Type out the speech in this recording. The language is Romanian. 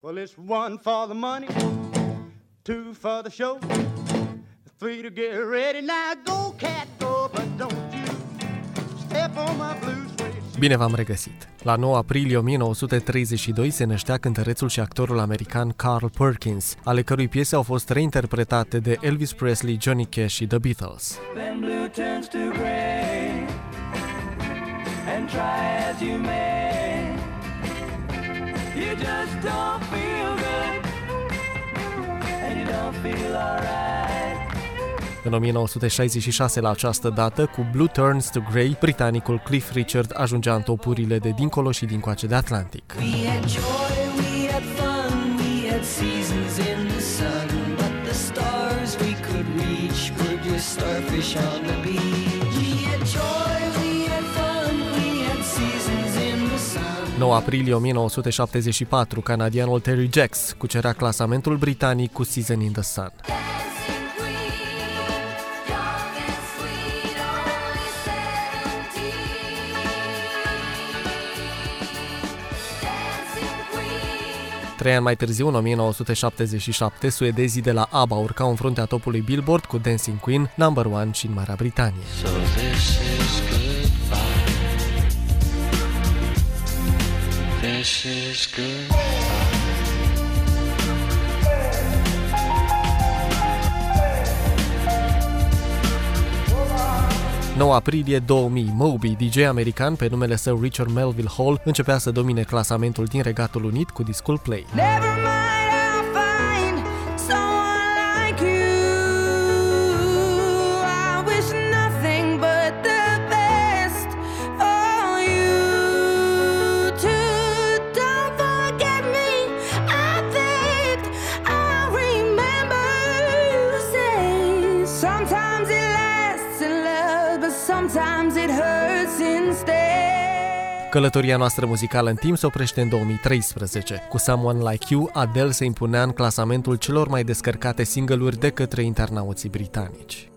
Well, it's 1 for the money, 2 for the show, 3 to get ready. Now go, cat, go, but don't you step on my blue suede. Bine v-am regăsit! La 9 aprilie 1932 se năștea cântărețul și actorul american Carl Perkins, ale cărui piese au fost reinterpretate de Elvis Presley, Johnny Cash și The Beatles. Then blue turns to gray, and try as you may, you just don't feel good, and you don't feel alright. În 1966, la această dată, cu Blue Turns to Grey, britanicul Cliff Richard ajungea în topurile de dincolo și dincoace de Atlantic. We had joy, we had fun, we had seasons in the sun, but the stars we could reach were just starfish on the beach. We had joy, we had fun, we had seasons in the sun. 9 aprilie 1974, canadianul Terry Jacks cucerea clasamentul britanic cu Season in the Sun. Trei ani mai târziu, în 1977, suedezii de la ABBA urcau în fruntea topului Billboard cu Dancing Queen, number 1 și în Marea Britanie. So this is goodbye. This is goodbye. 9 aprilie 2000, Moby, DJ american pe numele său Richard Melville Hall, începea să domine clasamentul din Regatul Unit cu discul Play. Never mind, I'll find someone like you. I wish nothing but the best for you too. Don't forget me, I think I'll remember you say. Sometimes it lasts in love, but sometimes it hurts instead. Călătoria noastră muzicală în timp se oprește în 2013. Cu Someone Like You, Adele se impunea în clasamentul celor mai descărcate single-uri de către internauții britanici.